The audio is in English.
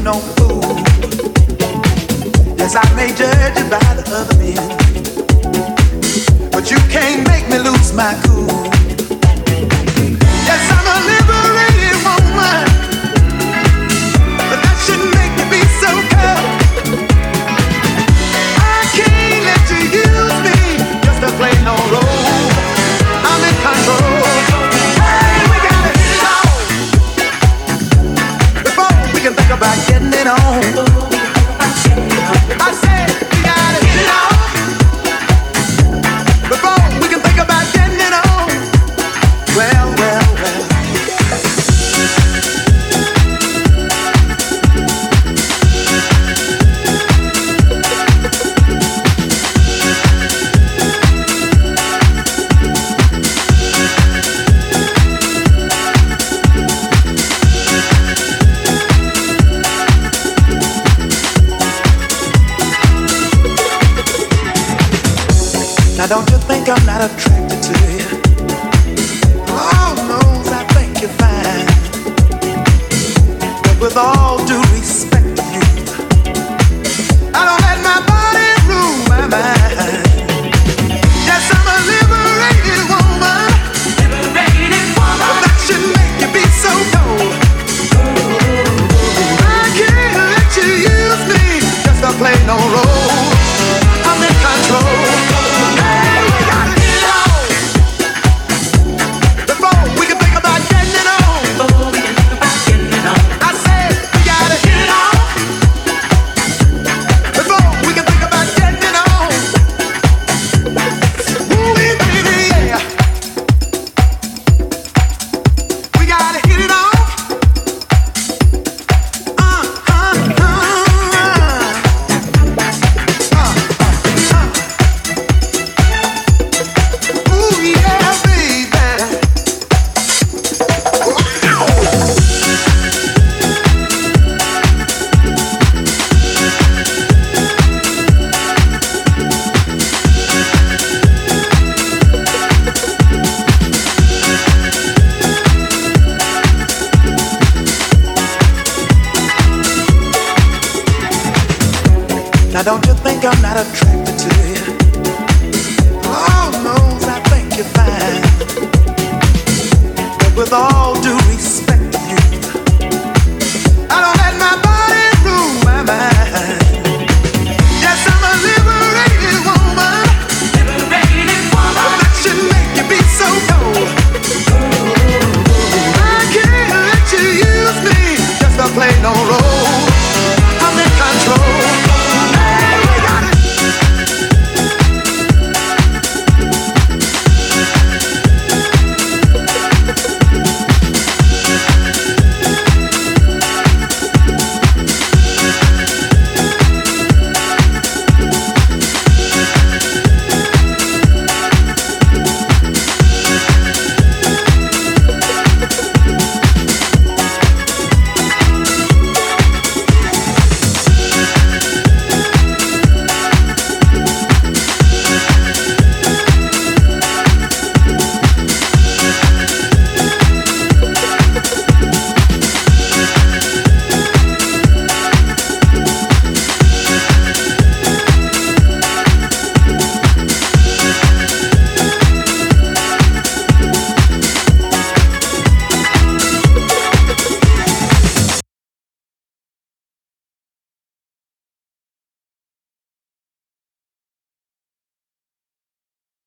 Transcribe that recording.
no fool. Yes, I may judge you by the other men, but you can't make me lose my cool. Yes, I'm a liberated woman, but that shouldn't make me be so cold. I can't let you use me just to play no role. I'm in control. Hey, we gotta hit it off before we can think about getting it on. I said we gotta hit it off before we can think about getting it on. Well, well, well. Now don't you think I'm not attracted to you? Lord knows I think you're fine, but with all due respect to you, I don't let my body rule my mind. Yes, I'm a liberated woman, but that should make you be so cold. I can't let you use me just to play no role. I'm in control. Now don't you think I'm not attracted to you? Lord knows I think you're fine, but with all due